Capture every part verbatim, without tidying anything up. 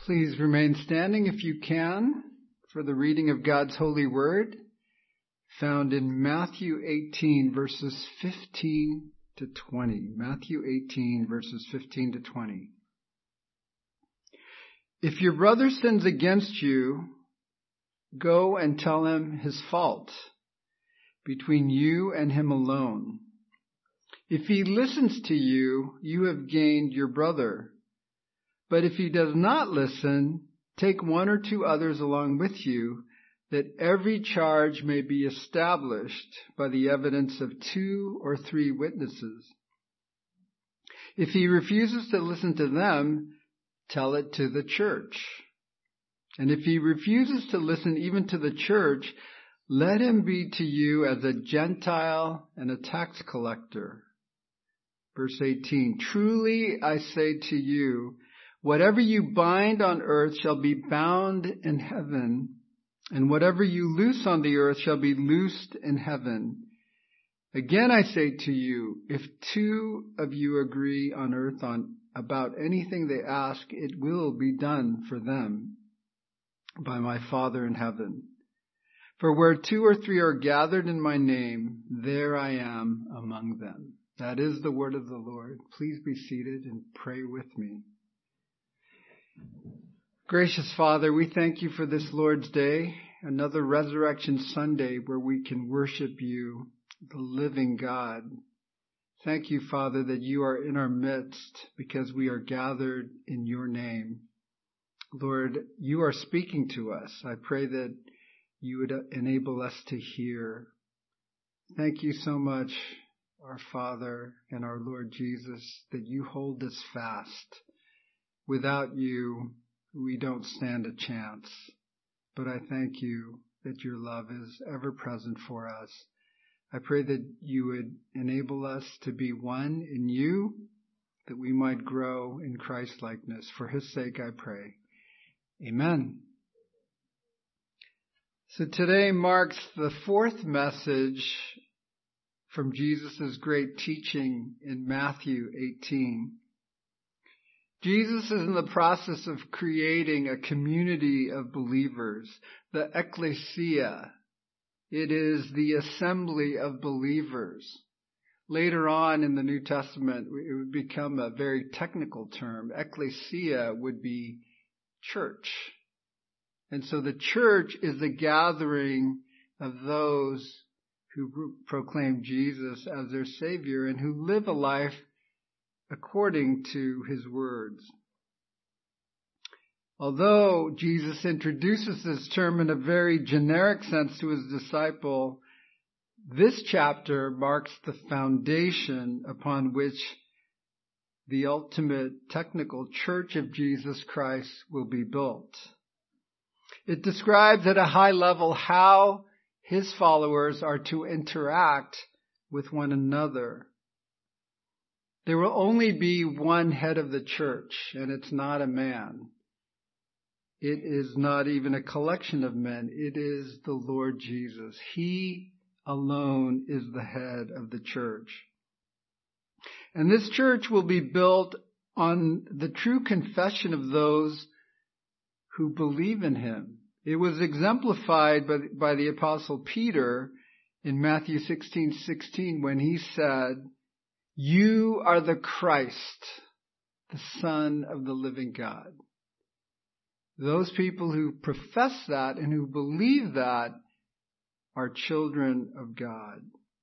Please remain standing if you can for the reading of God's holy word, found in Matthew eighteen, verses fifteen to twenty. Matthew eighteen, verses fifteen to twenty. If your brother sins against you, go and tell him his fault between you and him alone. If he listens to you, you have gained your brother. But if he does not listen, take one or two others along with you, that every charge may be established by the evidence of two or three witnesses. If he refuses to listen to them, tell it to the church. And if he refuses to listen even to the church, let him be to you as a Gentile and a tax collector. Verse eighteen, truly I say to you, whatever you bind on earth shall be bound in heaven, and whatever you loose on the earth shall be loosed in heaven. Again I say to you, if two of you agree on earth on about anything they ask, it will be done for them by my Father in heaven. For where two or three are gathered in my name, there I am among them. That is the word of the Lord. Please be seated and pray with me. Gracious Father, we thank you for this Lord's Day, another Resurrection Sunday where we can worship you, the living God. Thank you, Father, that you are in our midst because we are gathered in your name. Lord, you are speaking to us. I pray that you would enable us to hear. Thank you so much, our Father and our Lord Jesus, that you hold us fast. Without you, we don't stand a chance. But I thank you that your love is ever present for us. I pray that you would enable us to be one in you, that we might grow in Christ-likeness. For his sake I pray. Amen. So today marks the fourth message from Jesus' great teaching in Matthew eighteen. Jesus is in the process of creating a community of believers, the ecclesia. It is the assembly of believers. Later on in the New Testament, it would become a very technical term. Ecclesia would be church. And so the church is the gathering of those who proclaim Jesus as their Savior and who live a life according to his words. Although Jesus introduces this term in a very generic sense to his disciple, this chapter marks the foundation upon which the ultimate technical church of Jesus Christ will be built. It describes at a high level how his followers are to interact with one another. There will only be one head of the church, and it's not a man. It is not even a collection of men. It is the Lord Jesus. He alone is the head of the church. And this church will be built on the true confession of those who believe in him. It was exemplified by, by the Apostle Peter in Matthew sixteen sixteen when he said, you are the Christ, the Son of the living God. Those people who profess that and who believe that are children of God.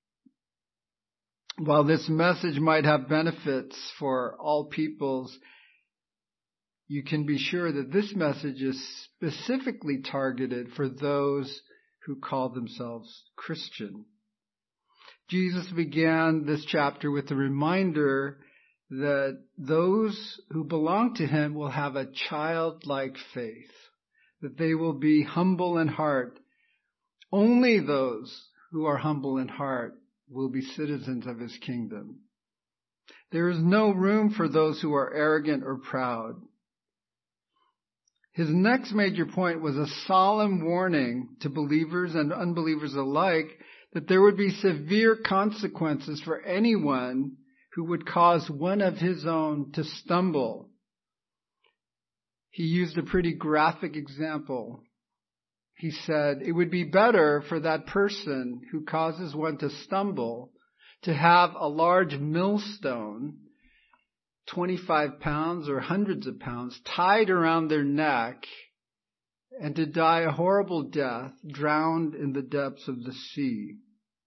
While this message might have benefits for all peoples, you can be sure that this message is specifically targeted for those who call themselves Christian. Jesus began this chapter with a reminder that those who belong to him will have a childlike faith, that they will be humble in heart. Only those who are humble in heart will be citizens of his kingdom. There is no room for those who are arrogant or proud. His next major point was a solemn warning to believers and unbelievers alike that there would be severe consequences for anyone who would cause one of his own to stumble. he used a pretty graphic example. He said, it would be better for that person who causes one to stumble to have a large millstone, twenty-five pounds or hundreds of pounds, tied around their neck and to die a horrible death, drowned in the depths of the sea.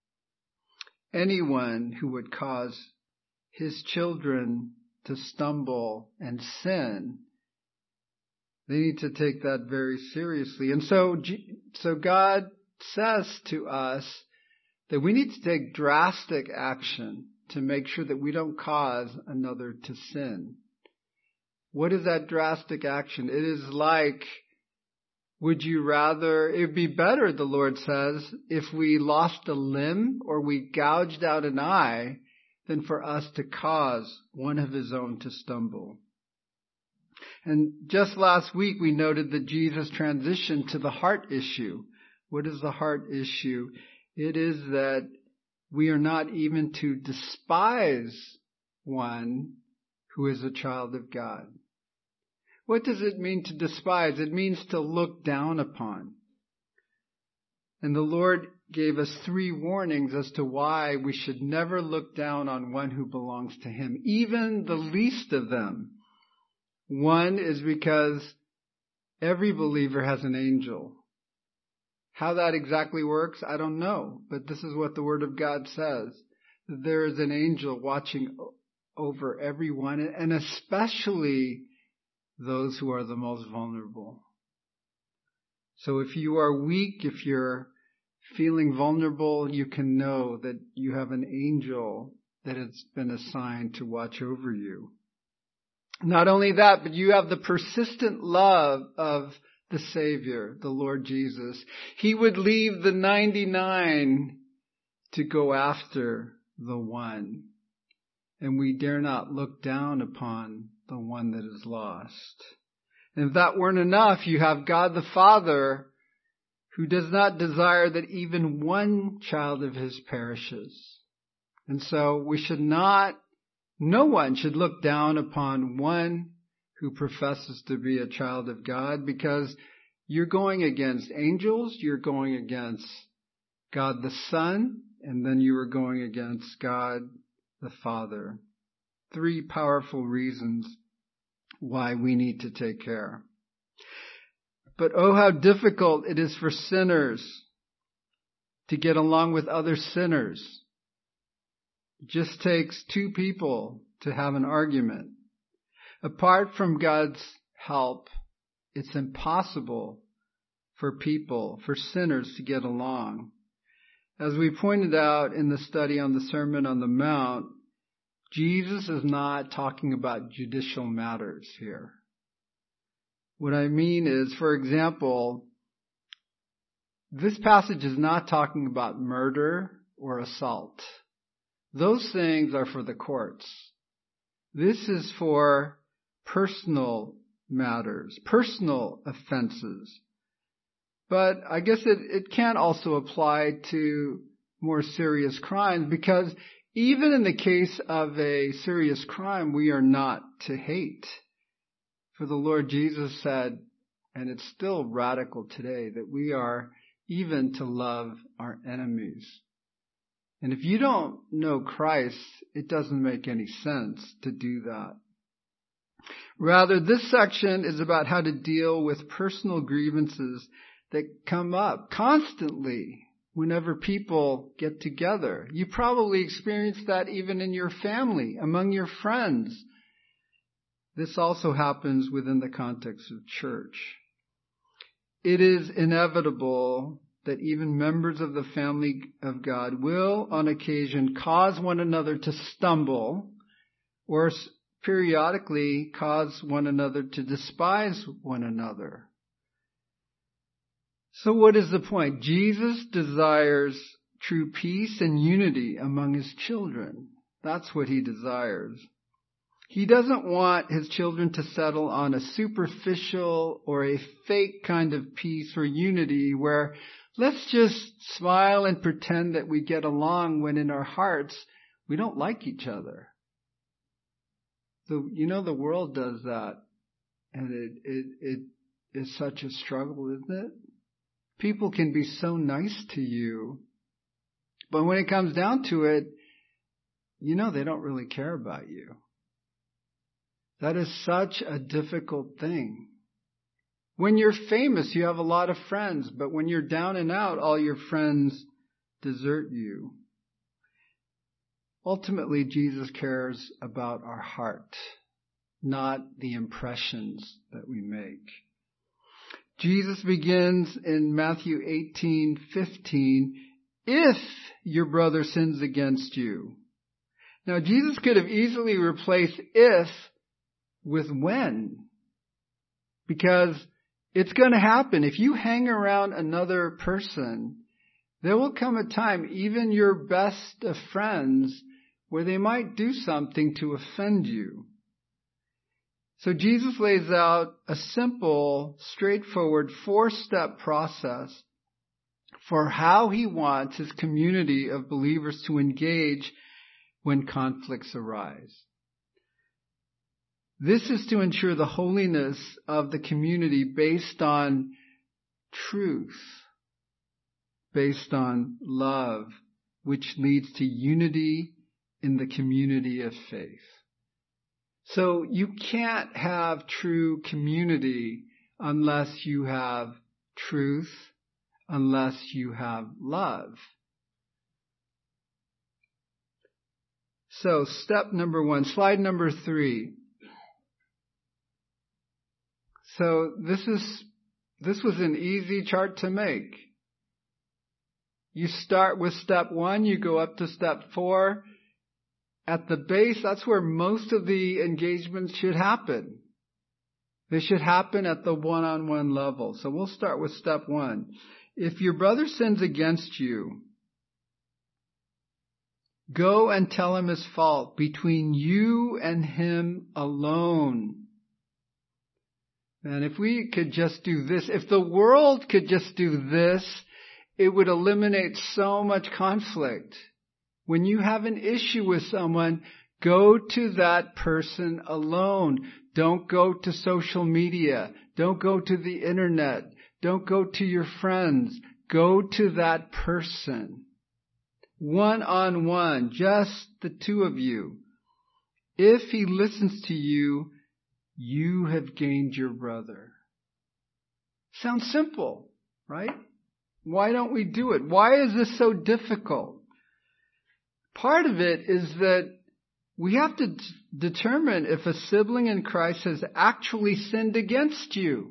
Anyone who would cause his children to stumble and sin, they need to take that very seriously. And so, so God says to us that we need to take drastic action to make sure that we don't cause another to sin. What is that drastic action? It is like, would you rather, it would be better, the Lord says, if we lost a limb or we gouged out an eye than for us to cause one of his own to stumble. And just last week we noted that Jesus transitioned to the heart issue. What is the heart issue? It is that we are not even to despise one who is a child of God. What does it mean to despise? It means to look down upon. And the Lord gave us three warnings as to why we should never look down on one who belongs to him, even the least of them. One is because every believer has an angel. How that exactly works, I don't know. But this is what the Word of God says. That there is an angel watching over everyone, and especially those who are the most vulnerable. So if you are weak, if you're feeling vulnerable, you can know that you have an angel that has been assigned to watch over you. Not only that, but you have the persistent love of the Savior, the Lord Jesus. He would leave the ninety-nine to go after the one. And we dare not look down upon the one that is lost. And if that weren't enough, you have God the Father, who does not desire that even one child of his perishes. And so we should not, no one should look down upon one who professes to be a child of God, because you're going against angels, you're going against God the Son, and then you are going against God the Father. Three powerful reasons why we need to take care. But oh, how difficult it is for sinners to get along with other sinners. It just takes two people to have an argument. Apart from God's help, it's impossible for people, for sinners to get along. As we pointed out in the study on the Sermon on the Mount, Jesus is not talking about judicial matters here. What I mean is, for example, this passage is not talking about murder or assault. Those things are for the courts. This is for personal matters, personal offenses. But I guess it, it can also apply to more serious crimes, because even in the case of a serious crime, we are not to hate. For the Lord Jesus said, and it's still radical today, that we are even to love our enemies. And if you don't know Christ, it doesn't make any sense to do that. Rather, this section is about how to deal with personal grievances that come up constantly whenever people get together. You probably experience that even in your family, among your friends. This also happens within the context of church. It is inevitable that even members of the family of God will, on occasion, cause one another to stumble, or periodically cause one another to despise one another. So what is the point? Jesus desires true peace and unity among his children. That's what he desires. He doesn't want his children to settle on a superficial or a fake kind of peace or unity where let's just smile and pretend that we get along when in our hearts we don't like each other. So, you know, the world does that. And it, it, it is such a struggle, isn't it? People can be so nice to you, but when it comes down to it, you know they don't really care about you. That is such a difficult thing. When you're famous, you have a lot of friends, but when you're down and out, all your friends desert you. Ultimately, Jesus cares about our heart, not the impressions that we make. Jesus begins in Matthew eighteen fifteen, if your brother sins against you. Now, Jesus could have easily replaced if with when, because it's going to happen. If you hang around another person, there will come a time, even your best of friends, where they might do something to offend you. So Jesus lays out a simple, straightforward, four-step process for how he wants his community of believers to engage when conflicts arise. This is to ensure the holiness of the community based on truth, based on love, which leads to unity in the community of faith. So you can't have true community unless you have truth, unless you have love. So step number one, slide number three. So this is, this was an easy chart to make. You start with step one, you go up to step four. At the base, that's where most of the engagements should happen. They should happen at the one-on-one level. So we'll start with step one. If your brother sins against you, go and tell him his fault between you and him alone. And if we could just do this, if the world could just do this, it would eliminate so much conflict. When you have an issue with someone, go to that person alone. Don't go to social media. Don't go to the internet. Don't go to your friends. Go to that person. One-on-one, just the two of you. If he listens to you, you have gained your brother. Sounds simple, right? Why don't we do it? Why is this so difficult? Part of it is that we have to d- determine if a sibling in Christ has actually sinned against you.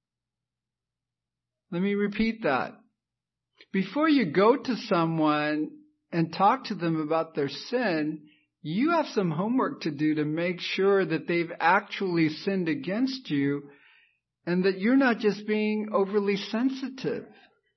Let me repeat that. Before you go to someone and talk to them about their sin, you have some homework to do to make sure that they've actually sinned against you and that you're not just being overly sensitive.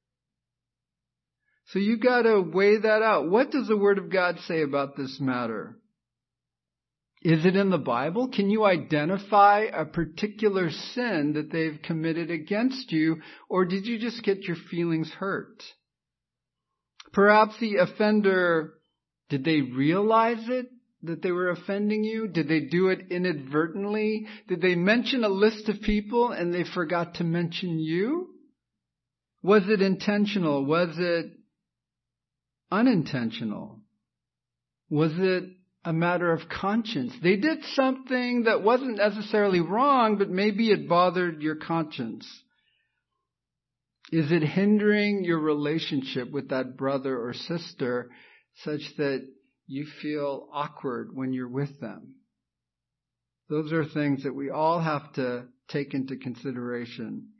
So you got to weigh that out. What does the Word of God say about this matter? Is it in the Bible? Can you identify a particular sin that they've committed against you, or did you just get your feelings hurt? Perhaps the offender, did they realize it, that they were offending you? Did they do it inadvertently? Did they mention a list of people and they forgot to mention you? Was it intentional? Was it unintentional? Was it a matter of conscience? They did something that wasn't necessarily wrong, but maybe it bothered your conscience. Is it hindering your relationship with that brother or sister such that you feel awkward when you're with them? Those are things that we all have to take into consideration.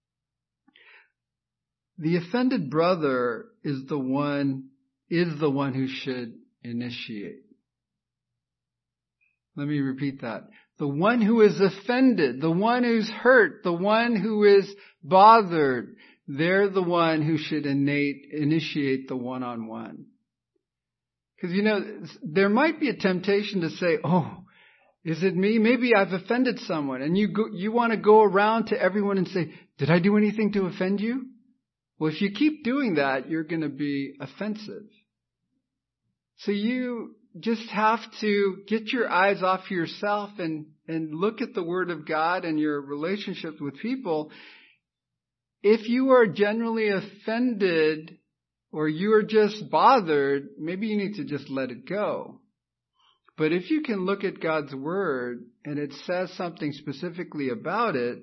The offended brother is the one is the one who should initiate. Let me repeat that. The one who is offended, the one who's hurt, the one who is bothered, they're the one who should innate, initiate the one-on-one. Because, you know, there might be a temptation to say, oh, is it me? Maybe I've offended someone. And you go, you want to go around to everyone and say, did I do anything to offend you? Well, if you keep doing that, you're going to be offensive. So you just have to get your eyes off yourself and and look at the Word of God and your relationships with people, if you are generally offended or you are just bothered, maybe you need to just let it go. But if you can look at God's Word and it says something specifically about it,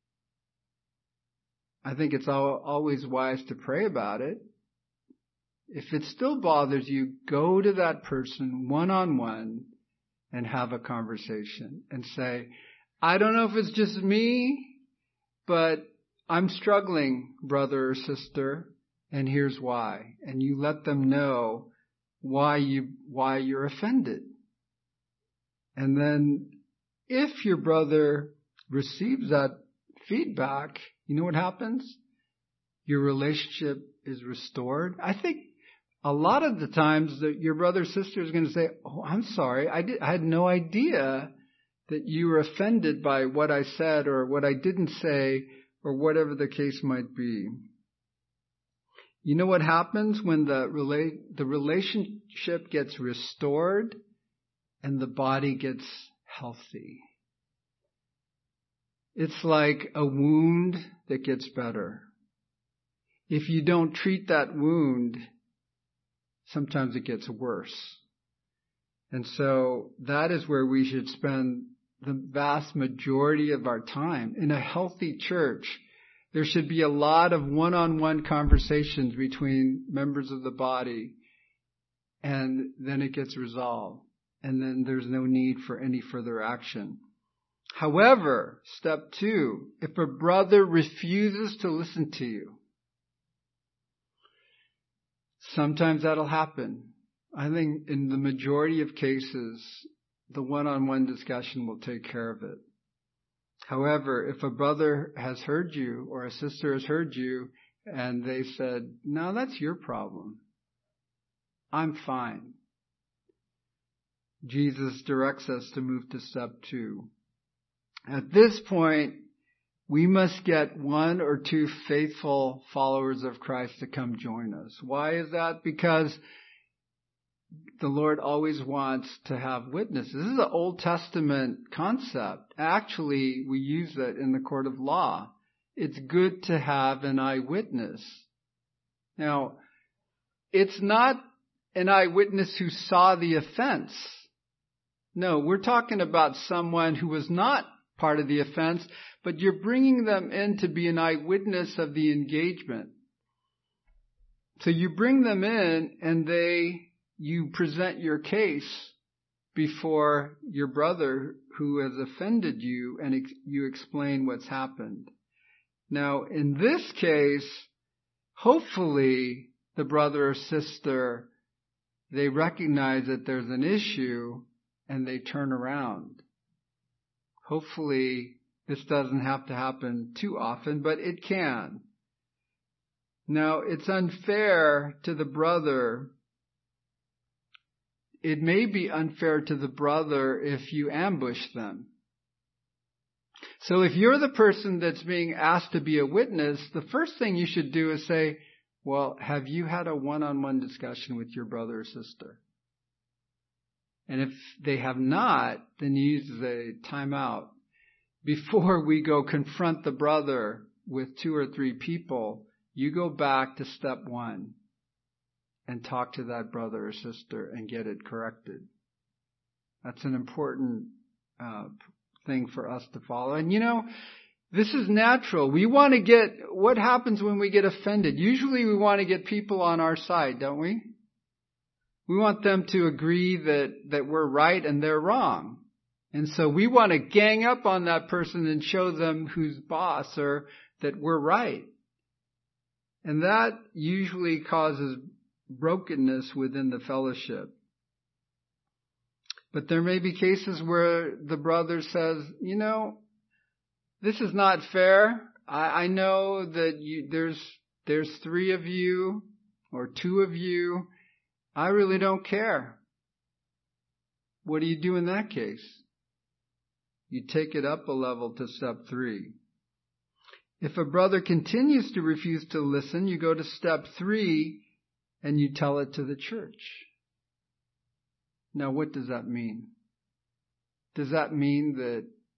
I think it's always wise to pray about it. If it still bothers you, go to that person one-on-one and have a conversation and say, I don't know if it's just me, but I'm struggling, brother or sister, and here's why. And you let them know why you, why you're offended. And then if your brother receives that feedback, you know what happens? Your relationship is restored. I think a lot of the times that your brother or sister is going to say, oh, I'm sorry. I, did, I had no idea that you were offended by what I said or what I didn't say or whatever the case might be. You know what happens when the rela- the relationship gets restored and the body gets healthy? It's like a wound that gets better. If you don't treat that wound, sometimes it gets worse. And so that is where we should spend the vast majority of our time. In a healthy church, there should be a lot of one-on-one conversations between members of the body, and then it gets resolved. And then there's no need for any further action. However, step two, if a brother refuses to listen to you, sometimes that'll happen. I think in the majority of cases, the one-on-one discussion will take care of it. However, if a brother has heard you or a sister has heard you and they said, no, that's your problem. I'm fine. Jesus directs us to move to step two. At this point, we must get one or two faithful followers of Christ to come join us. Why is that? Because the Lord always wants to have witnesses. This is an Old Testament concept. Actually, we use it in the court of law. It's good to have an eyewitness. Now, it's not an eyewitness who saw the offense. No, we're talking about someone who was not part of the offense, but you're bringing them in to be an eyewitness of the engagement. So you bring them in and they, you present your case before your brother who has offended you, and ex- you explain what's happened. Now, in this case, hopefully the brother or sister, they recognize that there's an issue and they turn around. Hopefully, this doesn't have to happen too often, but it can. Now, it's unfair to the brother. It may be unfair to the brother if you ambush them. So if you're the person that's being asked to be a witness, the first thing you should do is say, well, have you had a one-on-one discussion with your brother or sister? And if they have not, then you use a timeout. Before we go confront the brother with two or three people, you go back to step one and talk to that brother or sister and get it corrected. That's an important uh, thing for us to follow. And you know, this is natural. We want to get, what happens when we get offended? Usually we want to get people on our side, don't we? We want them to agree that, that we're right and they're wrong. And so we want to gang up on that person and show them who's boss or that we're right. And that usually causes brokenness within the fellowship. But there may be cases where the brother says, you know, this is not fair. I, I know that you, there's, there's three of you or two of you. I really don't care. What do you do in that case? You take it up a level to step three. If a brother continues to refuse to listen, you go to step three and you tell it to the church. Now, what does that mean? Does that mean that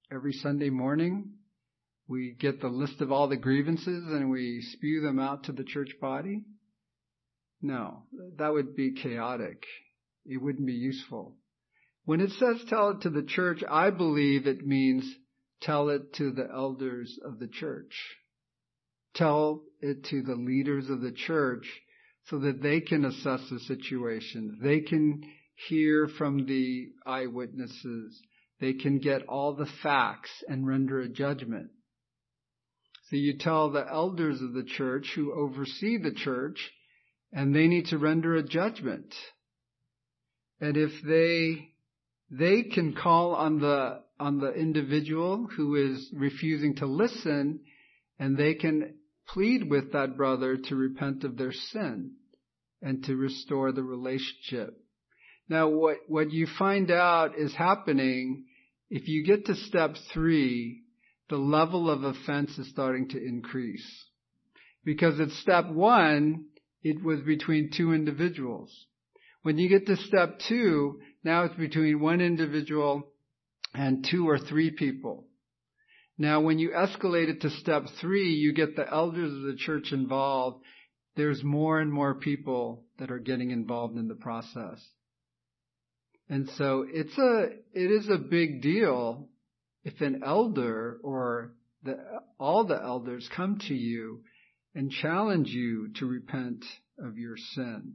every Sunday morning we get the list of all the grievances and we spew them out to the church body? No, that would be chaotic. It wouldn't be useful. When it says tell it to the church, I believe it means tell it to the elders of the church. Tell it to the leaders of the church so that they can assess the situation. They can hear from the eyewitnesses. They can get all the facts and render a judgment. So you tell the elders of the church who oversee the church, and they need to render a judgment. And if they they can call on the on the individual who is refusing to listen, and they can plead with that brother to repent of their sin and to restore the relationship. Now, what, what you find out is happening, if you get to step three, the level of offense is starting to increase. Because at step one, it was between two individuals. When you get to step two, now it's between one individual and two or three people. Now, when you escalate it to step three, you get the elders of the church involved. There's more and more people that are getting involved in the process. And so it's a, it is a big deal if an elder or the, all the elders come to you and challenge you to repent of your sin.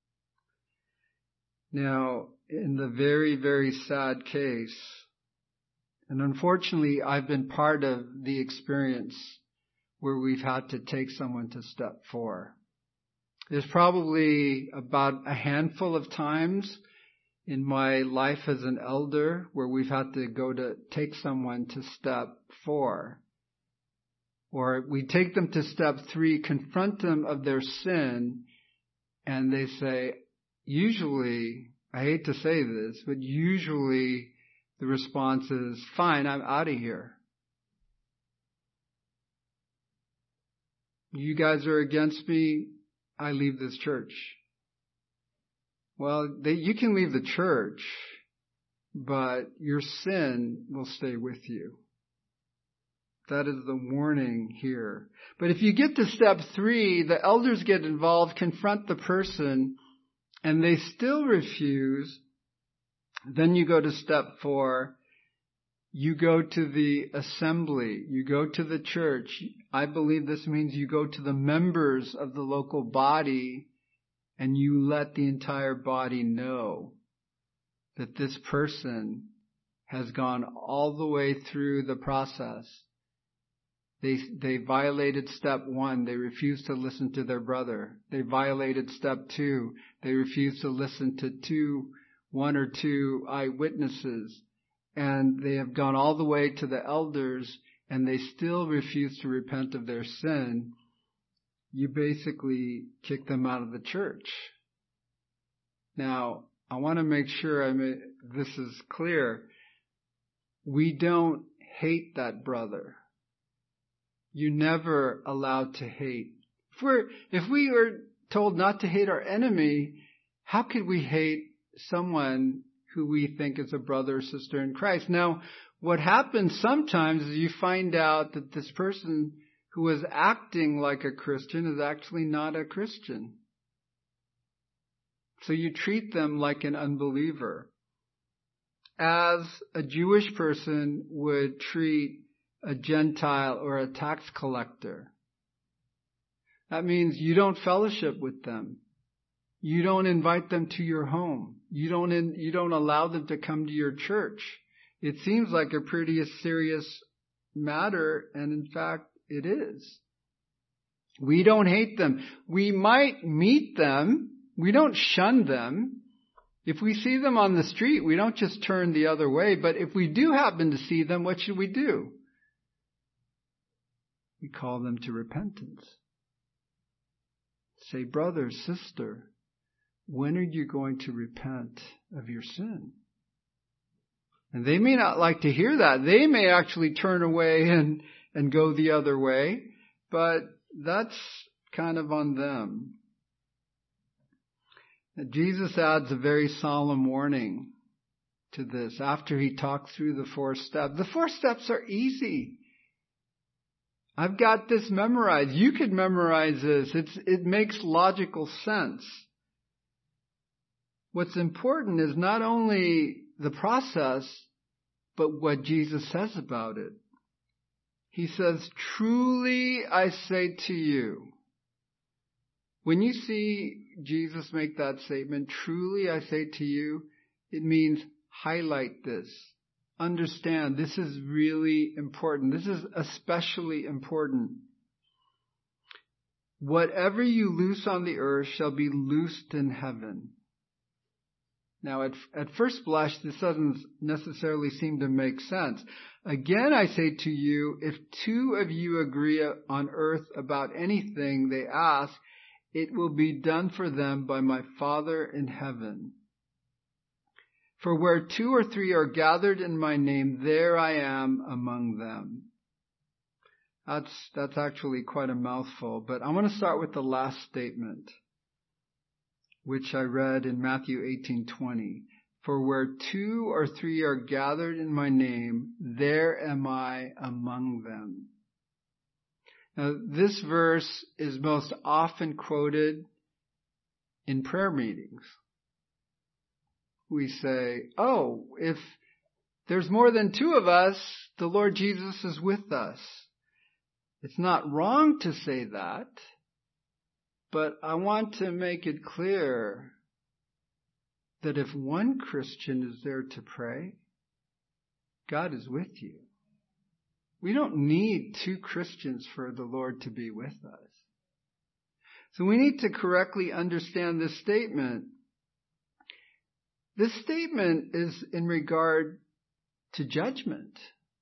Now, in the very, very sad case, and unfortunately I've been part of the experience where we've had to take someone to step four. There's probably about a handful of times in my life as an elder where we've had to go to take someone to step four. Or we take them to step three, confront them of their sin, and they say, usually, I hate to say this, but usually the response is, fine, I'm out of here. You guys are against me, I leave this church. Well, they, you can leave the church, but your sin will stay with you. That is the warning here. But if you get to step three, the elders get involved, confront the person, and they still refuse. Then you go to step four. You go to the assembly. You go to the church. I believe this means you go to the members of the local body and you let the entire body know that this person has gone all the way through the process. They, they violated step one. They refused to listen to their brother. They violated step two. They refused to listen to two, one or two eyewitnesses. And they have gone all the way to the elders and they still refuse to repent of their sin. You basically kick them out of the church. Now, I want to make sure I may, this is clear. We don't hate that brother. You're never allowed to hate. If we're, if we are told not to hate our enemy, how could we hate someone who we think is a brother or sister in Christ? Now, what happens sometimes is you find out that this person who was acting like a Christian is actually not a Christian. So you treat them like an unbeliever. As a Jewish person would treat a Gentile or a tax collector. That means you don't fellowship with them. You don't invite them to your home. You don't in, you don't allow them to come to your church. It seems like a pretty serious matter, and in fact, it is. We don't hate them. We might meet them. We don't shun them. If we see them on the street, we don't just turn the other way. But if we do happen to see them, what should we do? We call them to repentance. Say, brother, sister, when are you going to repent of your sin? And they may not like to hear that. They may actually turn away and, and go the other way, but that's kind of on them. Jesus adds a very solemn warning to this after he talked through the four steps. The four steps are easy. I've got this memorized. You could memorize this. It's, it makes logical sense. What's important is not only the process, but what Jesus says about it. He says, truly I say to you. When you see Jesus make that statement, truly I say to you, it means highlight this. Understand, this is really important. This is especially important. Whatever you loose on the earth shall be loosed in heaven. Now, at, at first blush, this doesn't necessarily seem to make sense. Again, I say to you, if two of you agree on earth about anything they ask, it will be done for them by my Father in heaven. For where two or three are gathered in my name, there I am among them. That's, that's actually quite a mouthful, but I want to start with the last statement, which I read in Matthew eighteen twenty. For where two or three are gathered in my name, there am I among them. Now, this verse is most often quoted in prayer meetings. We say, oh, if there's more than two of us, the Lord Jesus is with us. It's not wrong to say that, but I want to make it clear that if one Christian is there to pray, God is with you. We don't need two Christians for the Lord to be with us. So we need to correctly understand this statement. This statement is in regard to judgment.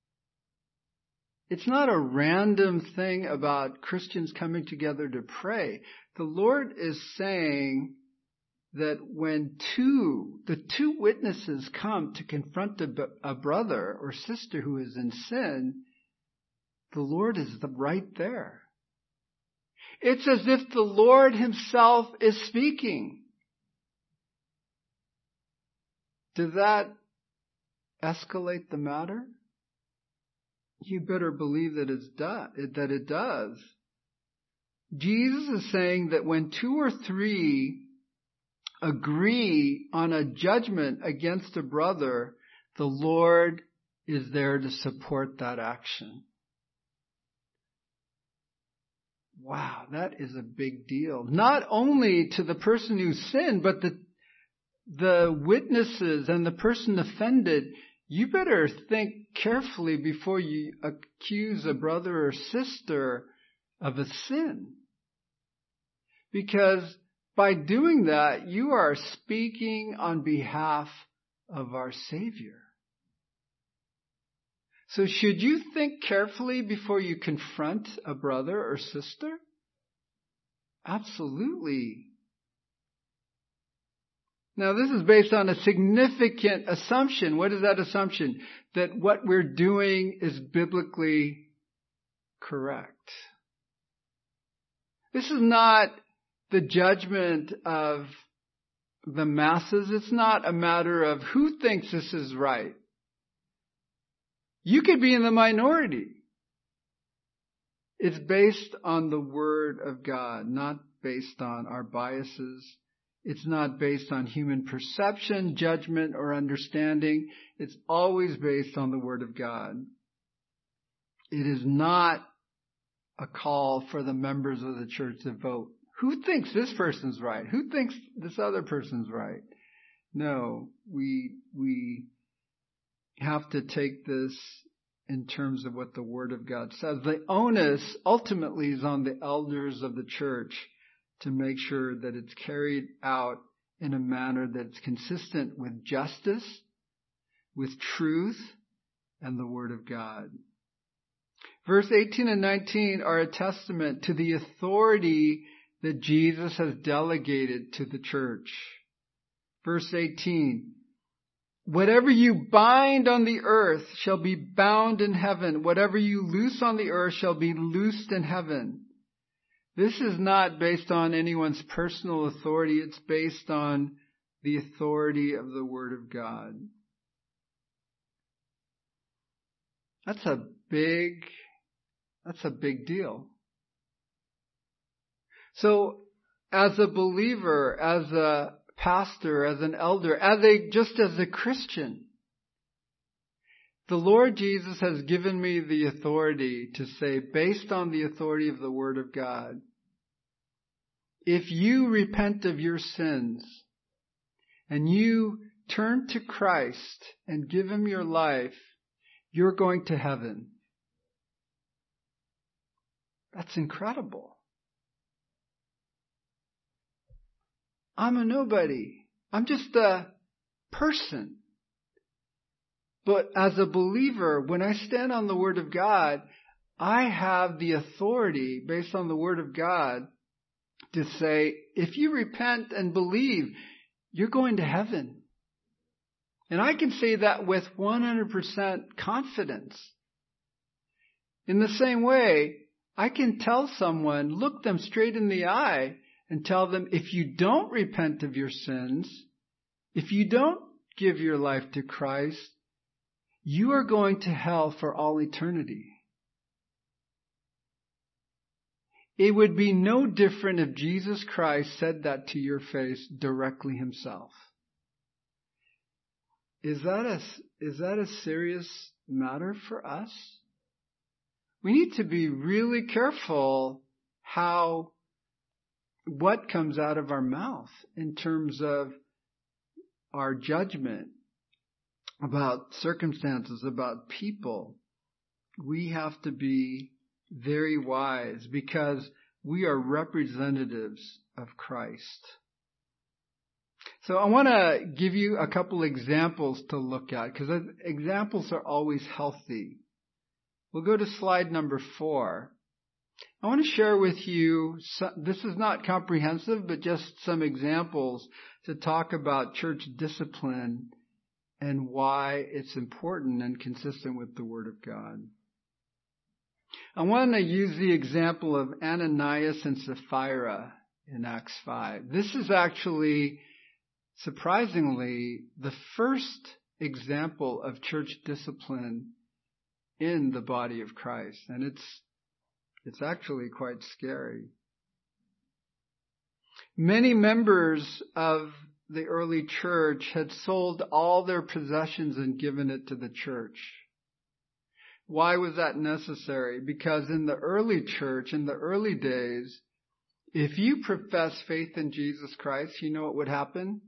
It's not a random thing about Christians coming together to pray. The Lord is saying that when two, the two witnesses come to confront a, a brother or sister who is in sin, the Lord is right there. It's as if the Lord himself is speaking. Does that escalate the matter? You better believe that it's do- that it does. Jesus is saying that when two or three agree on a judgment against a brother, the Lord is there to support that action. Wow, that is a big deal. Not only to the person who sinned, but the the witnesses and the person offended. You better think carefully before you accuse a brother or sister of a sin. Because by doing that, you are speaking on behalf of our Savior. So should you think carefully before you confront a brother or sister? Absolutely. Now, this is based on a significant assumption. What is that assumption? That what we're doing is biblically correct. This is not the judgment of the masses. It's not a matter of who thinks this is right. You could be in the minority. It's based on the Word of God, not based on our biases. It's not based on human perception, judgment, or understanding. It's always based on the Word of God. It is not a call for the members of the church to vote. Who thinks this person's right? Who thinks this other person's right? No, we we have to take this in terms of what the Word of God says. The onus ultimately is on the elders of the church to make sure that it's carried out in a manner that's consistent with justice, with truth, and the Word of God. Verse eighteen and nineteen are a testament to the authority that Jesus has delegated to the church. Verse eighteen, whatever you bind on the earth shall be bound in heaven. Whatever you loose on the earth shall be loosed in heaven. This is not based on anyone's personal authority. It's based on the authority of the Word of God. That's a big, that's a big deal. So as a believer, as a pastor, as an elder, as a, just as a Christian, the Lord Jesus has given me the authority to say, based on the authority of the Word of God, if you repent of your sins and you turn to Christ and give Him your life, you're going to heaven. That's incredible. I'm a nobody. I'm just a person. But as a believer, when I stand on the Word of God, I have the authority based on the Word of God to say, if you repent and believe, you're going to heaven. And I can say that with one hundred percent confidence. In the same way, I can tell someone, look them straight in the eye and tell them, if you don't repent of your sins, if you don't give your life to Christ, you are going to hell for all eternity. It would be no different if Jesus Christ said that to your face directly Himself. Is that a, is that a serious matter for us? We need to be really careful how, what comes out of our mouth in terms of our judgment about circumstances, about people. We have to be very wise because we are representatives of Christ. So I want to give you a couple examples to look at because examples are always healthy. We'll go to slide number four. I want to share with you, this is not comprehensive, but just some examples to talk about church discipline and why it's important and consistent with the Word of God. I want to use the example of Ananias and Sapphira in Acts five. This is actually, surprisingly, the first example of church discipline in the body of Christ. And it's it's actually quite scary. Many members of the early church had sold all their possessions and given it to the church. Why was that necessary? Because in the early church, in the early days, if you profess faith in Jesus Christ, you know what would happen?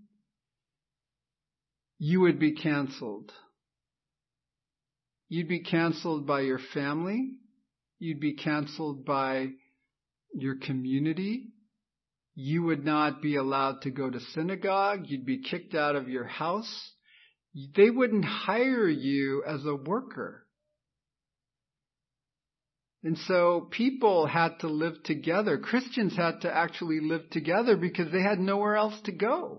You would be canceled. You'd be canceled by your family. You'd be canceled by your community. You would not be allowed to go to synagogue. You'd be kicked out of your house. They wouldn't hire you as a worker. And so people had to live together. Christians had to actually live together because they had nowhere else to go.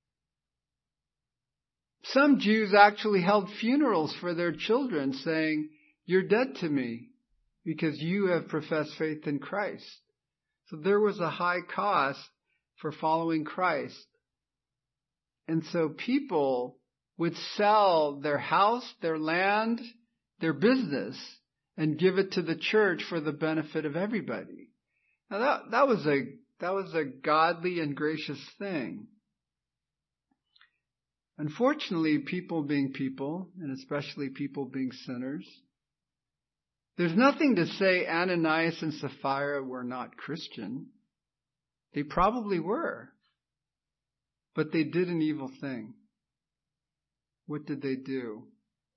Some Jews actually held funerals for their children saying, "You're dead to me because you have professed faith in Christ." So there was a high cost for following Christ. And so people would sell their house, their land, their business, and give it to the church for the benefit of everybody. Now that, that was a, that was a godly and gracious thing. Unfortunately, people being people, and especially people being sinners, there's nothing to say Ananias and Sapphira were not Christian. They probably were. But they did an evil thing. What did they do?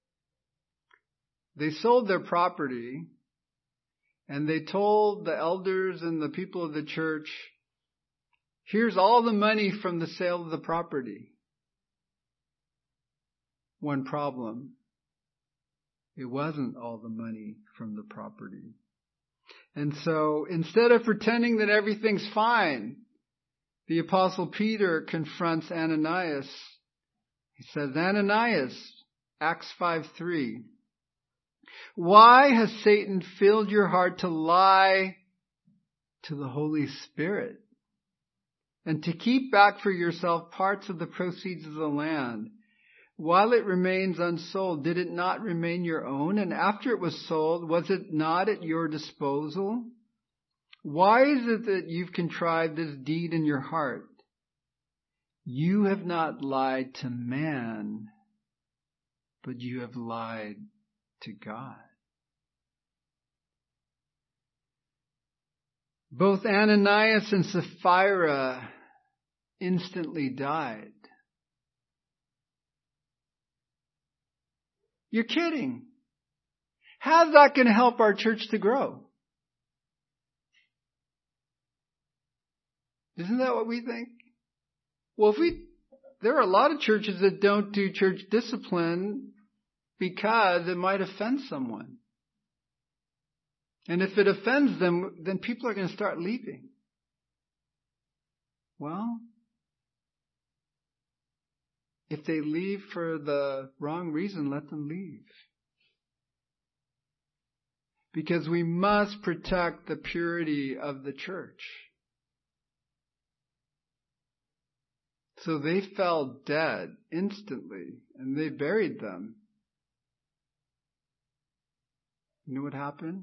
They sold their property, and they told the elders and the people of the church, "Here's all the money from the sale of the property." One problem. It wasn't all the money from the property. And so instead of pretending that everything's fine, the Apostle Peter confronts Ananias. He says, "Ananias," Acts five three, "why has Satan filled your heart to lie to the Holy Spirit and to keep back for yourself parts of the proceeds of the land? while it remains unsold, did it not remain your own? And after it was sold, was it not at your disposal? Why is it that you've contrived this deed in your heart? You have not lied to man, but you have lied to God. Both Ananias and Sapphira instantly died. You're kidding. How's that going to help our church to grow? Isn't that what we think? Well, if we, there are a lot of churches that don't do church discipline because it might offend someone. And if it offends them, then people are going to start leaving. Well, if they leave for the wrong reason, let them leave. Because we must protect the purity of the church. So they fell dead instantly, and they buried them. You know what happened?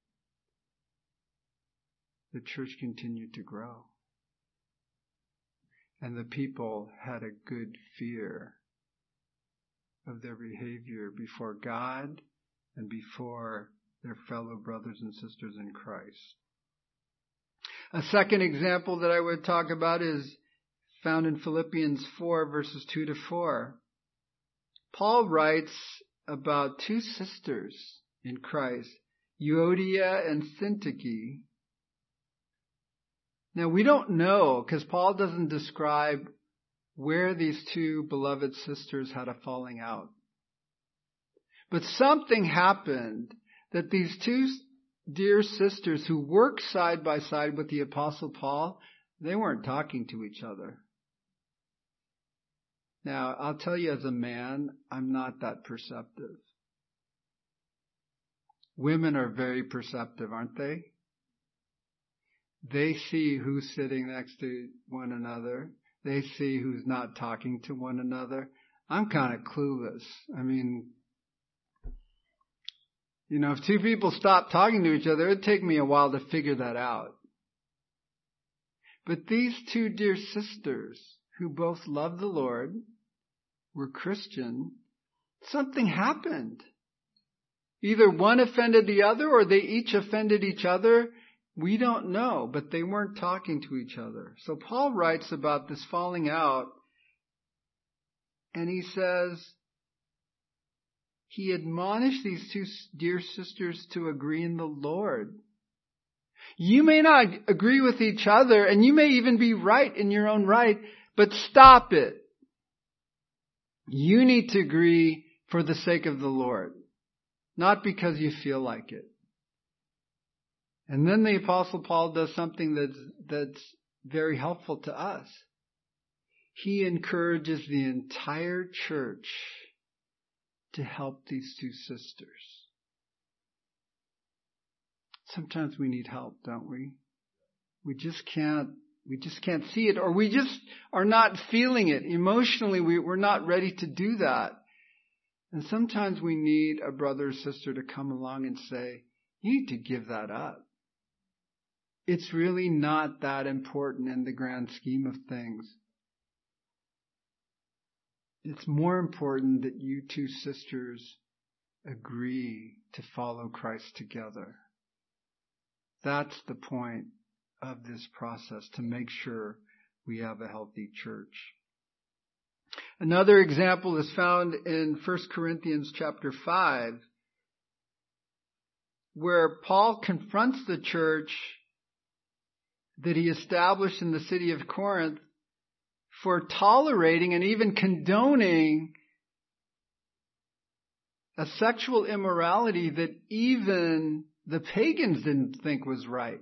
The church continued to grow. And the people had a good fear of their behavior before God and before their fellow brothers and sisters in Christ. A second example that I would talk about is found in Philippians four, verses two to four. Paul writes about two sisters in Christ, Euodia and Syntyche. Now, we don't know, because Paul doesn't describe where these two beloved sisters had a falling out. But something happened that these two dear sisters who worked side by side with the Apostle Paul, they weren't talking to each other. Now, I'll tell you as a man, I'm not that perceptive. Women are very perceptive, aren't they? They see who's sitting next to one another. They see who's not talking to one another. I'm kind of clueless. I mean, you know, if two people stop talking to each other, it'd take me a while to figure that out. But these two dear sisters who both loved the Lord, were Christian, something happened. Either one offended the other or they each offended each other. We don't know, but they weren't talking to each other. So Paul writes about this falling out, and he says, he admonished these two dear sisters to agree in the Lord. You may not agree with each other, and you may even be right in your own right, but stop it. You need to agree for the sake of the Lord, not because you feel like it. And then the Apostle Paul does something that's, that's very helpful to us. He encourages the entire church to help these two sisters. Sometimes we need help, don't we? We just can't, we just can't see it, or we just are not feeling it. Emotionally, we, we're not ready to do that. And sometimes we need a brother or sister to come along and say, you need to give that up. It's really not that important in the grand scheme of things. It's more important that you two sisters agree to follow Christ together. That's the point of this process, to make sure we have a healthy church. Another example is found in First Corinthians chapter five, where Paul confronts the church that he established in the city of Corinth for tolerating and even condoning a sexual immorality that even the pagans didn't think was right.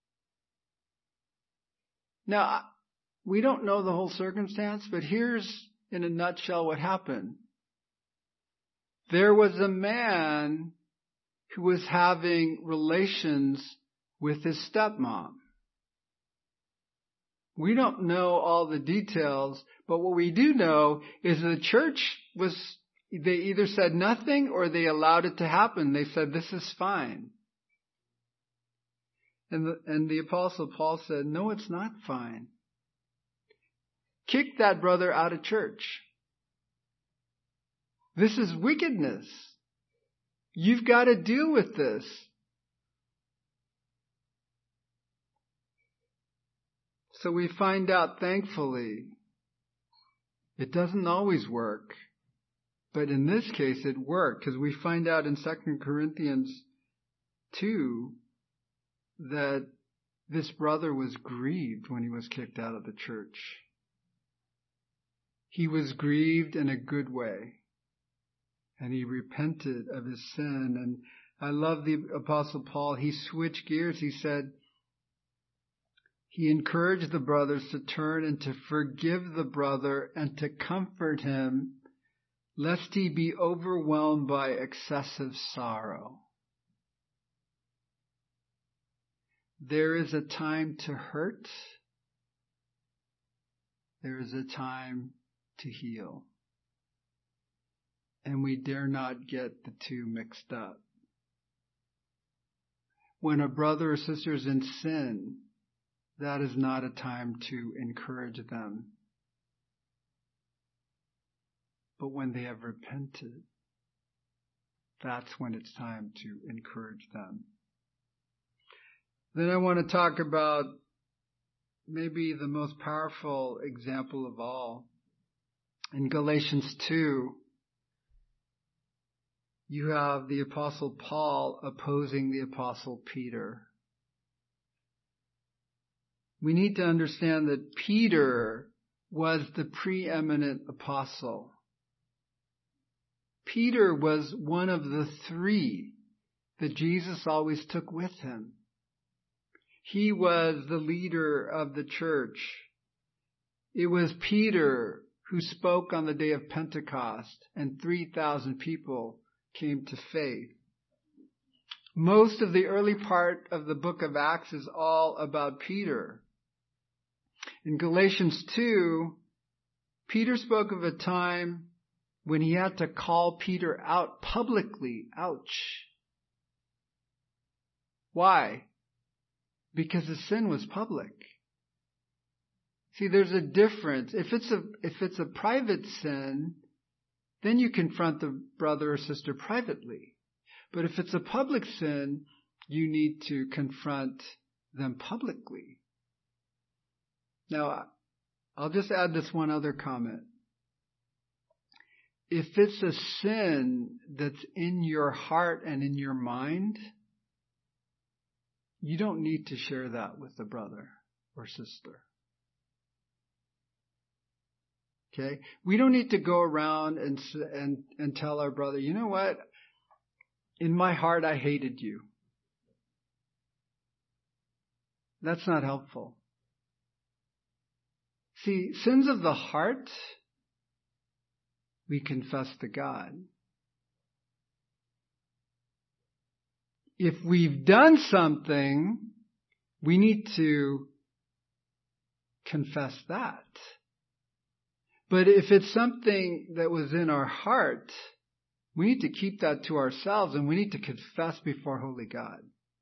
Now, we don't know the whole circumstance, but here's in a nutshell what happened. There was a man who was having relations with his stepmom. We don't know all the details, but what we do know is the church was, they either said nothing or they allowed it to happen. They said, this is fine. And the, and the Apostle Paul said, no, it's not fine. Kick that brother out of church. This is wickedness. You've got to deal with this. So we find out, thankfully, it doesn't always work. But in this case, it worked, because we find out in Second Corinthians two that this brother was grieved when he was kicked out of the church. He was grieved in a good way. And he repented of his sin. And I love the Apostle Paul. He switched gears. He said, he encouraged the brothers to turn and to forgive the brother and to comfort him, lest he be overwhelmed by excessive sorrow. There is a time to hurt. There is a time to heal. And we dare not get the two mixed up. When a brother or sister is in sin, that is not a time to encourage them. But when they have repented, that's when it's time to encourage them. Then I want to talk about maybe the most powerful example of all. In Galatians two, you have the Apostle Paul opposing the Apostle Peter. We need to understand that Peter was the preeminent apostle. Peter was one of the three that Jesus always took with him. He was the leader of the church. It was Peter who spoke on the day of Pentecost, and three thousand people came to faith. Most of the early part of the book of Acts is all about Peter. In Galatians two, Peter spoke of a time when he had to call Peter out publicly. Ouch. Why? Because the sin was public. See, there's a difference. If it's a, if it's a private sin, then you confront the brother or sister privately. But if it's a public sin, you need to confront them publicly. Now, I'll just add this one other comment. If it's a sin that's in your heart and in your mind, you don't need to share that with the brother or sister. Okay? We don't need to go around and, and, and tell our brother, you know what? In my heart, I hated you. That's not helpful. See, sins of the heart, we confess to God. If we've done something, we need to confess that. But if it's something that was in our heart, we need to keep that to ourselves and we need to confess before Holy God.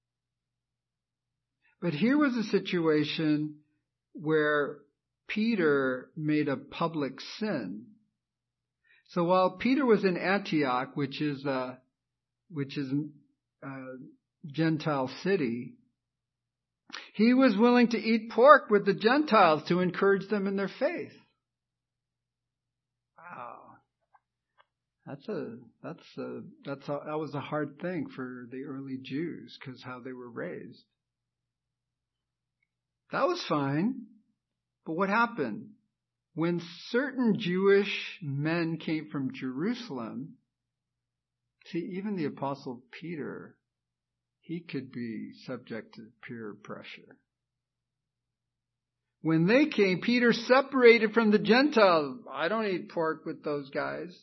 But here was a situation where Peter made a public sin. So while Peter was in Antioch, which is a, which is a Gentile city, he was willing to eat pork with the Gentiles to encourage them in their faith. Wow, that's a that's a that's a, that was a hard thing for the early Jews because how they were raised. That was fine. But what happened? When certain Jewish men came from Jerusalem, see, even the Apostle Peter, he could be subject to peer pressure. When they came, Peter separated from the Gentiles. I don't eat pork with those guys.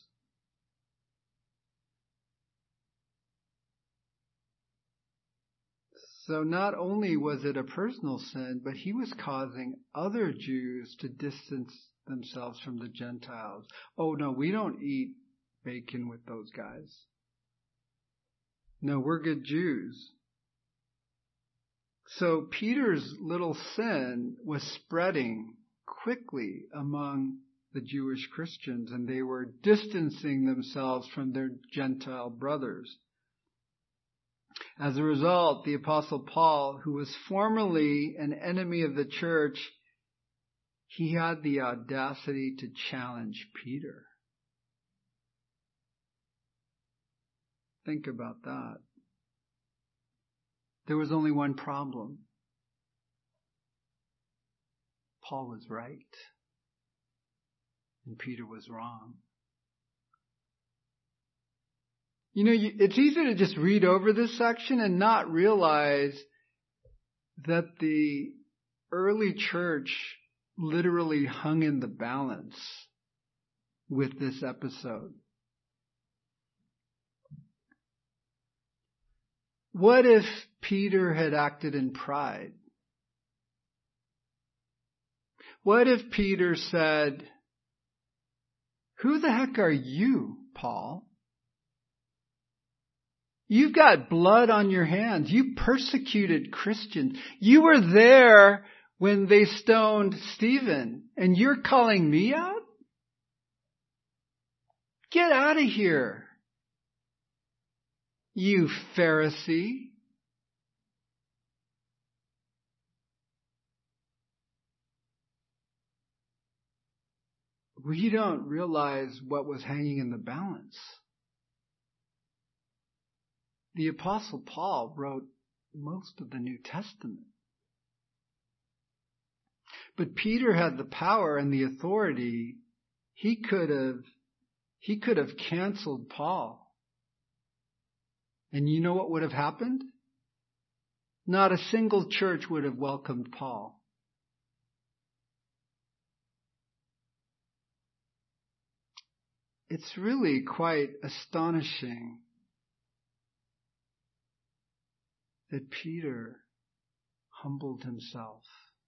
So not only was it a personal sin, but he was causing other Jews to distance themselves from the Gentiles. Oh no, we don't eat bacon with those guys. No, we're good Jews. So Peter's little sin was spreading quickly among the Jewish Christians, and they were distancing themselves from their Gentile brothers. As a result, the Apostle Paul, who was formerly an enemy of the church, he had the audacity to challenge Peter. Think about that. There was only one problem. Paul was right, and Peter was wrong. You know, it's easy to just read over this section and not realize that the early church literally hung in the balance with this episode. What if Peter had acted in pride? What if Peter said, "Who the heck are you, Paul? You've got blood on your hands. You persecuted Christians. You were there when they stoned Stephen, and you're calling me out? Get out of here, you Pharisee." We don't realize what was hanging in the balance. The Apostle Paul wrote most of the New Testament. But Peter had the power and the authority. He could have, he could have canceled Paul. And you know what would have happened? Not a single church would have welcomed Paul. It's really quite astonishing that Peter humbled himself.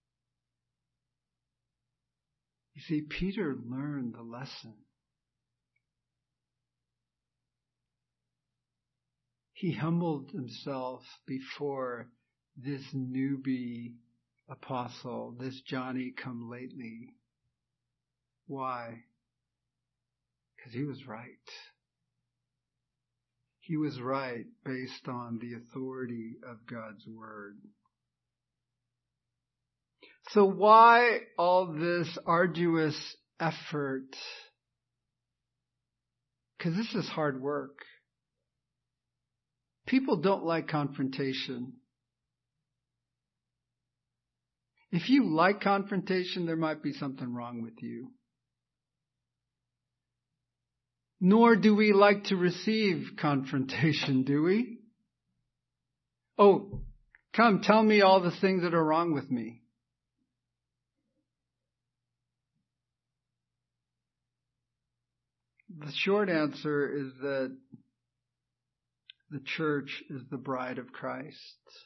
You see, Peter learned the lesson. He humbled himself before this newbie apostle, this Johnny-come-lately. Why? Because he was right. He was right based on the authority of God's word. So why all this arduous effort? Because this is hard work. People don't like confrontation. If you like confrontation, there might be something wrong with you. Nor do we like to receive confrontation, do we? Oh, come, tell me all the things that are wrong with me. The short answer is that the church is the bride of Christ.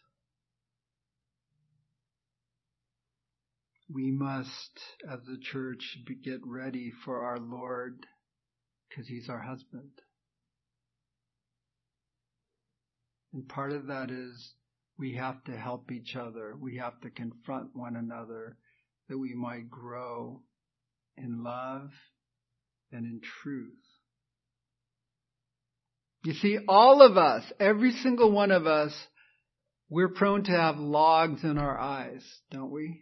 We must, as the church, get ready for our Lord, because He's our husband. And part of that is we have to help each other. We have to confront one another that we might grow in love and in truth. You see, all of us, every single one of us, we're prone to have logs in our eyes, don't we?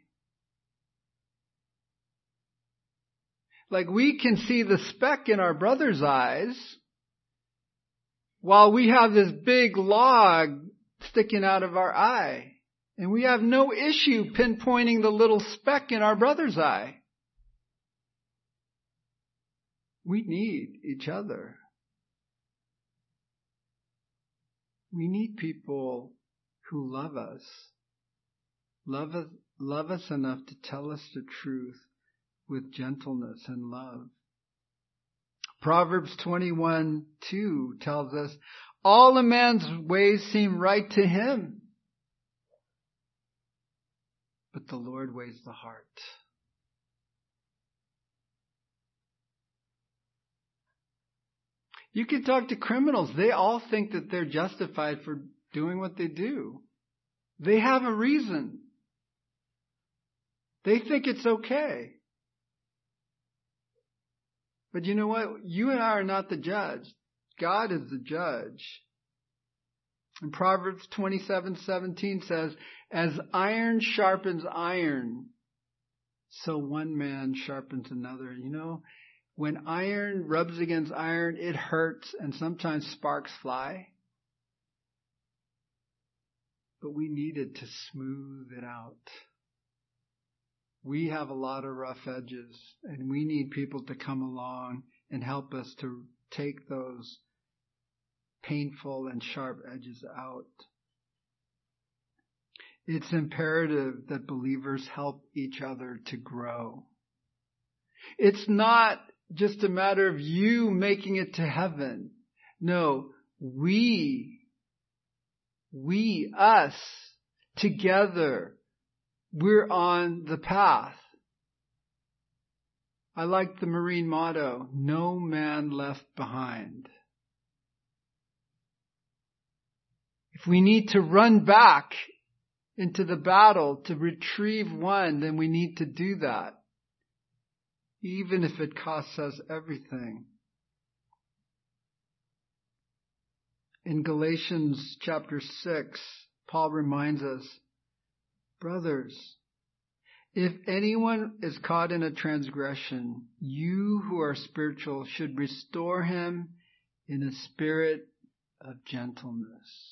Like we can see the speck in our brother's eyes while we have this big log sticking out of our eye. And we have no issue pinpointing the little speck in our brother's eye. We need each other. We need people who love us. Love us, love us enough to tell us the truth with gentleness and love. Proverbs twenty-one two tells us, all a man's ways seem right to him, but the Lord weighs the heart. You can talk to criminals. They all think that they're justified for doing what they do. They have a reason. They think it's okay. But you know what? You and I are not the judge. God is the judge. And Proverbs twenty-seven seventeen says, as iron sharpens iron, so one man sharpens another. You know, when iron rubs against iron, it hurts and sometimes sparks fly. But we need it to smooth it out. We have a lot of rough edges, and we need people to come along and help us to take those painful and sharp edges out. It's imperative that believers help each other to grow. It's not just a matter of you making it to heaven. No, we, we, us, together, we're on the path. I like the Marine motto, no man left behind. If we need to run back into the battle to retrieve one, then we need to do that, even if it costs us everything. In Galatians chapter six, Paul reminds us, brothers, if anyone is caught in a transgression, you who are spiritual should restore him in a spirit of gentleness.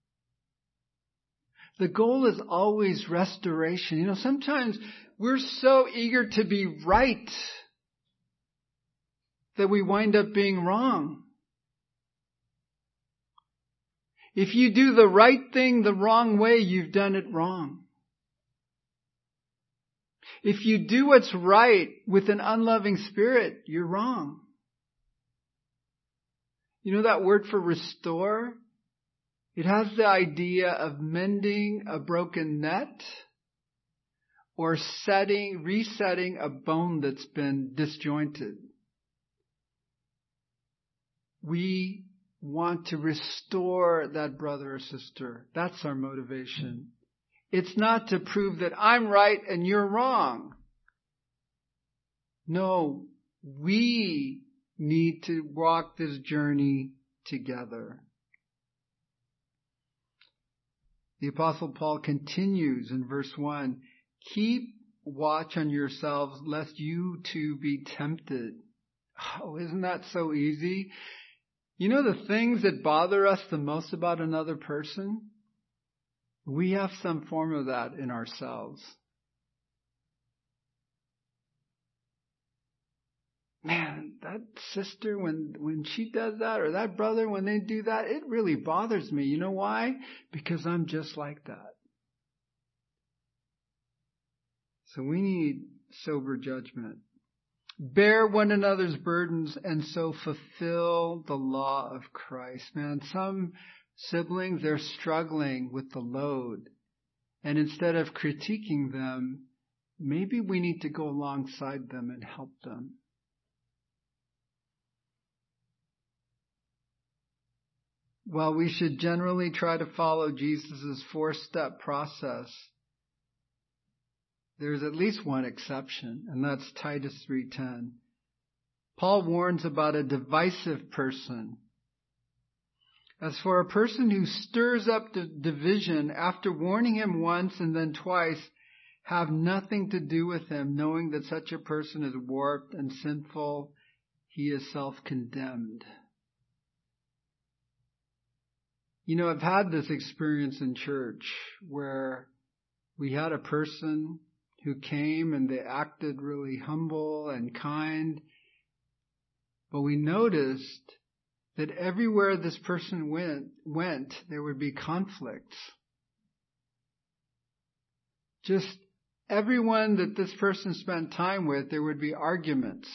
The goal is always restoration. You know, sometimes we're so eager to be right that we wind up being wrong. If you do the right thing the wrong way, you've done it wrong. If you do what's right with an unloving spirit, you're wrong. You know that word for restore? It has the idea of mending a broken net or setting, resetting a bone that's been disjointed. We want to restore that brother or sister. That's our motivation. It's not to prove that I'm right and you're wrong. No, we need to walk this journey together. The Apostle Paul continues in verse one, keep watch on yourselves lest you too be tempted. Oh, isn't that so easy? You know the things that bother us the most about another person? We have some form of that in ourselves. Man, that sister, when, when she does that, or that brother, when they do that, it really bothers me. You know why? Because I'm just like that. So we need sober judgment. Bear one another's burdens and so fulfill the law of Christ. Man, some siblings, they're struggling with the load. And instead of critiquing them, maybe we need to go alongside them and help them. While we should generally try to follow Jesus' four-step process, there's at least one exception, and that's Titus three ten. Paul warns about a divisive person. As for a person who stirs up the division, after warning him once and then twice, have nothing to do with him, knowing that such a person is warped and sinful, he is self-condemned. You know, I've had this experience in church where we had a person who came and they acted really humble and kind, but we noticed that everywhere this person went, went, there would be conflicts. Just everyone that this person spent time with, there would be arguments.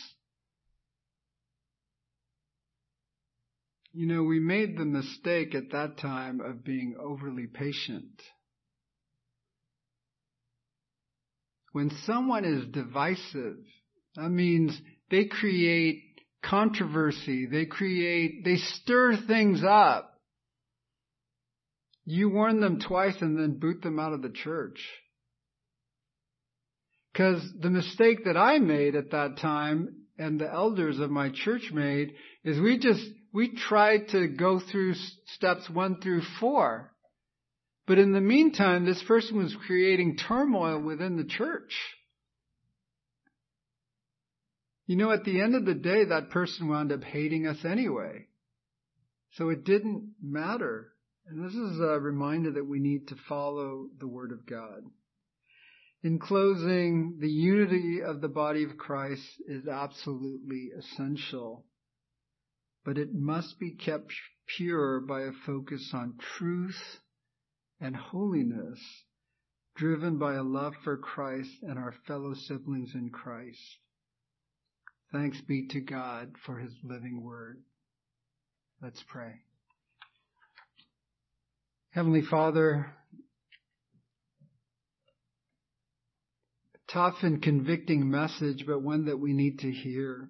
You know, we made the mistake at that time of being overly patient. When someone is divisive, that means they create controversy, they create, they stir things up. You warn them twice and then boot them out of the church. Because the mistake that I made at that time and the elders of my church made is we just, we tried to go through steps one through four. But in the meantime, this person was creating turmoil within the church. You know, at the end of the day, that person wound up hating us anyway. So it didn't matter. And this is a reminder that we need to follow the Word of God. In closing, the unity of the body of Christ is absolutely essential. But it must be kept pure by a focus on truth and holiness, driven by a love for Christ and our fellow siblings in Christ. Thanks be to God for His living word. Let's pray. Heavenly Father, a tough and convicting message, but one that we need to hear.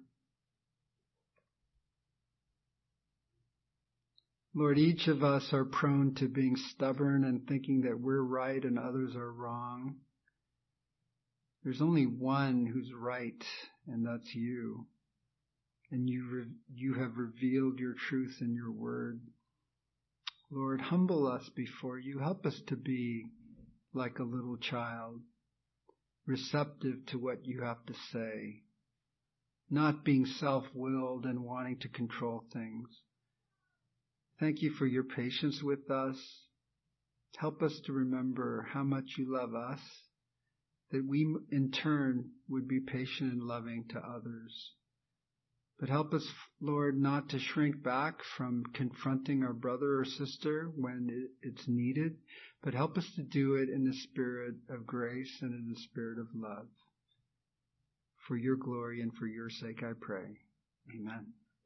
Lord, each of us are prone to being stubborn and thinking that we're right and others are wrong. There's only one who's right, and that's you. And you re- you have revealed your truth in your word. Lord, humble us before you. Help us to be like a little child, receptive to what you have to say, not being self-willed and wanting to control things. Thank you for your patience with us. Help us to remember how much you love us, that we in turn would be patient and loving to others. But help us, Lord, not to shrink back from confronting our brother or sister when it's needed, but help us to do it in the spirit of grace and in the spirit of love. For your glory and for your sake, I pray. Amen.